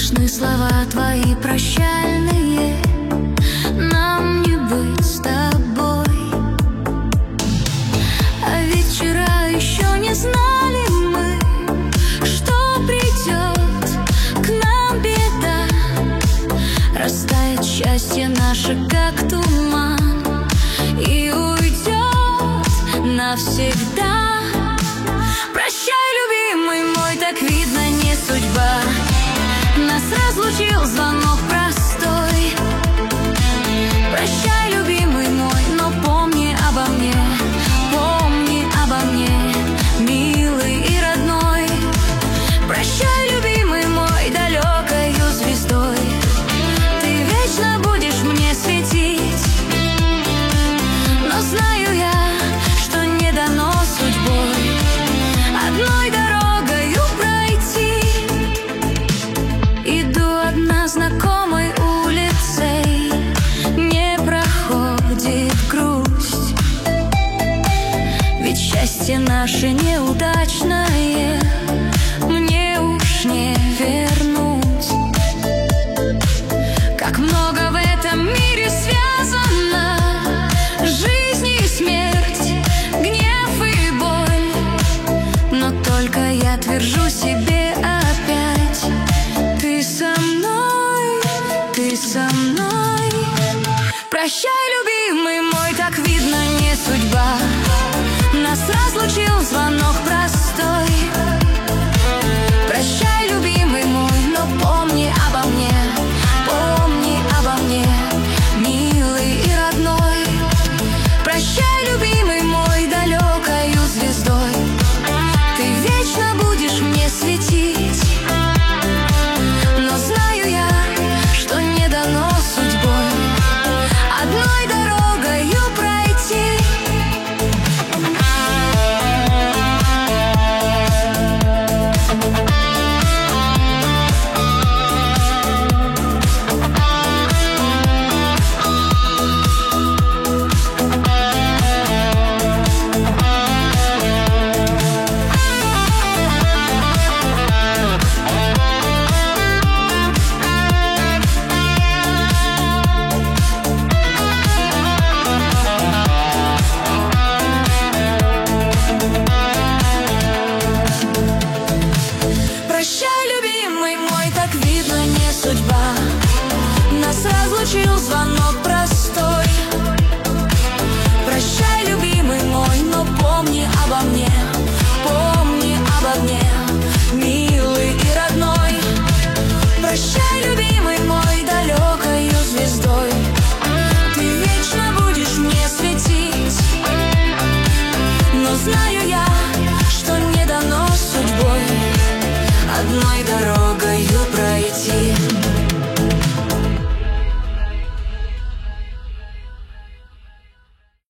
Слышны слова твои прощальные, нам не быть с тобой. А ведь вчера еще не знали мы, что придет к нам беда. Растает счастье наше, как туман, и уйдет навсегда. Прощай, любимый мой, так видно не судьба. Нас разлучил звонок простой. Прощай, любимый мой, но помни обо мне, милый и родной. Прощай, любимый мой, далекою звездой. Ты вечно будешь мне светить, но знаю я, что не дано судьбой одной дорогою пройти. Иду одна знакомой улицей, не проходит грусть. Ведь счастье наше неудачное мне уж не вернуть. Как много в этом мире связано: жизнь и смерть, гнев и боль. Но только я твержу себе опять: ты со мной, ты со мной. Прощай, любимый мой, так видно не судьба. Нас разлучил звонок простой. Прощай, любимый мой, но помни обо мне, милый и родной. Прощай, любимый мой, далекою звездой. Ты вечно будешь мне светить, но знаю я, что не дано судьбой одной дорогою пройти. Судьба. Нас разлучил звонок простой. Прощай, любимый мой, но помни обо мне,